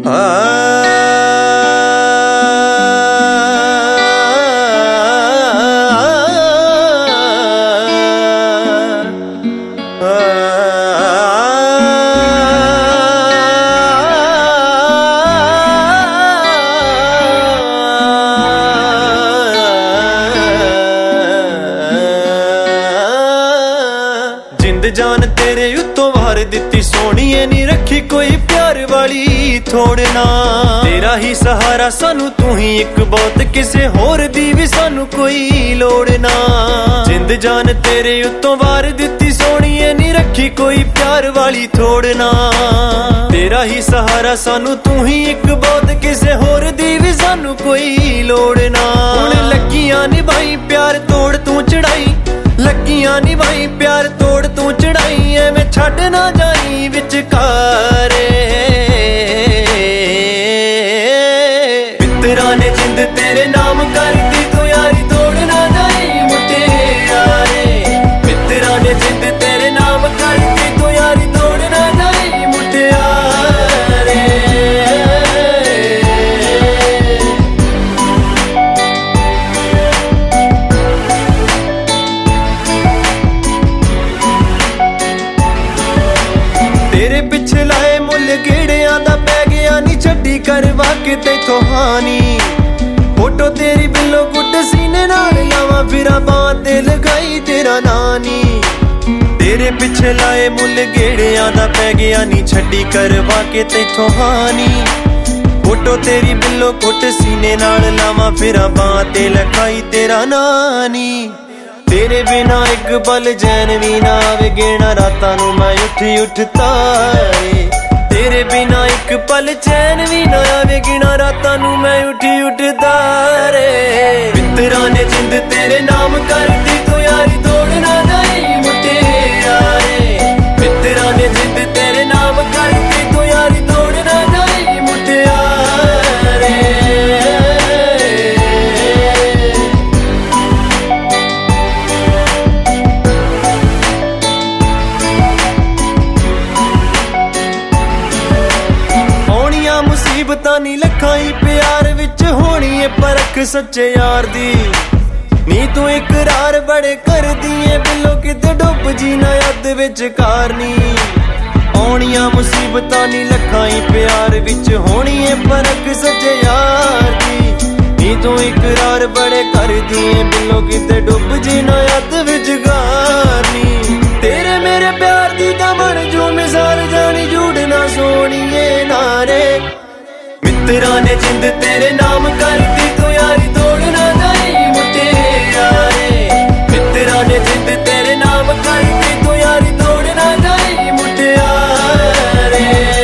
जान तेरे उत्तों वार दिती सोहणीए नी रखी कोई प्यार वाली थोड़ना तेरा ही सहारा सानू तू ही एक बहुत किसे होर दी भी सानू कोई लोड़ ना जिंद जान तेरे उत्तों वार दिती सोहणीए नी रखी कोई प्यार वाली थोड़ना तेरा ही सहारा सानू तू ही एक बहुत किसे होर दी भी सानू कोई लोड़ ना हुण लगियां निभाई प्यार तोड़ तू चढ़ाई लगियां निभाई प्यार तोड़ तू चढ़ाई एवें छड्ड ना जाई विचकारे मित्तरां ने जिंद तेरे नाम कर दी तू यारी तोड़ ना जाई मुटियारे मित्तरां ने जिंद तेरे नाम कर दी तू यारी तोड़ ना जाई मुटियारे तेरे पिछे लाए मुल गेड़ियां दा पै गया नी छड्डी करवा के तैथों हानी फोटो तेरी बिल्लो गुड सीने नाल लावां फिरां बांह ते लगाई तेरा नानी तेरे पिछे लाए मुल गेड़ियां दा पै गया नी छड्डी करवा के तैथों हानी फोटो तेरी बिल्लो गुड सीने नाल लावां फिरां बांह ते लगाई तेरा नानी तेरे बिना एक पल चैन भी ना आवे गेना रातां नूं मैं उठी उठ तारे तेरे बिना एक पल चैन भी ना आवे गेना रातां नूं मैं उठी उठ तारे मित्तरां ने जिंद तेरे नाम कर दी तू यारी तोड़ ना जाई मुटियारे मित्तरां ने जिंद तेरे नाम कर दी तू यारी तोड़ ना जाई मुटियारे मुसीबतां नी लखां ही प्यार विच होनी है परख सच्चे यार दी नी तू इकरार बड़े कर दिए बिल्लो किते डुब जी ना अद विच कारनी आउणियां मुसीबतां नी लखां ही प्यार विच होनी है परख सच्चे यार दी नी तू इकरार बड़े कर दिए बिल्लो किते डुब जी ना अद विच कारनी तेरे मेरे प्यार दी तां बन जो मिसाल जानी झूठ ना सोहणीए नारे मित्तरां ने जिंद तेरे नाम कर दी तू यारी तोड़ ना जाई मुटियारे मित्तरां ने जिंद तेरे नाम कर दी तू यारी तोड़ ना जाई मुटियारे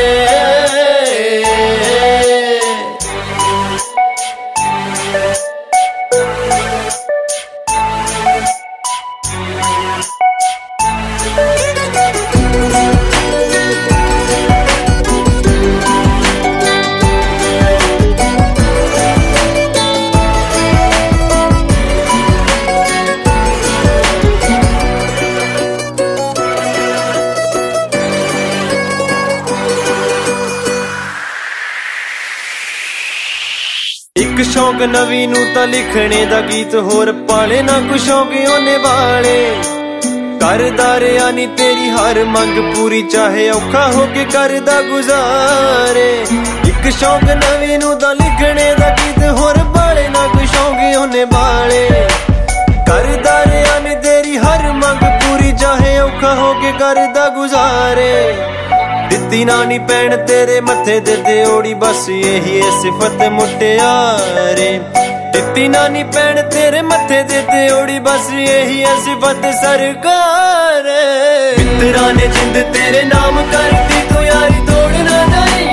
एक शौक नवी नू तां लिखने दा गीत होर पाले ना कुछ शौक ओने वाले करदा रिहा नी तेरी हर मंग पूरी चाहे औखा होके करदा गुजारे एक शौक नवी नू तां लिखने दा गीत होर पाले ना कुछ शौक ओने वाले करदा रिहा नी तेरी हर मंग पूरी चाहे औखा होके करदा गुजारे दित्ती नानी पैण तेरे मथे दे ओड़ी बस यही है सिफत मुटियारे दित्ती नानी पैण तेरे मथे दे ओड़ी बस यही है सिफत सरकार मित्तरां ने जिंद तेरे नाम कर दी तू यारी तोड़ ना जाई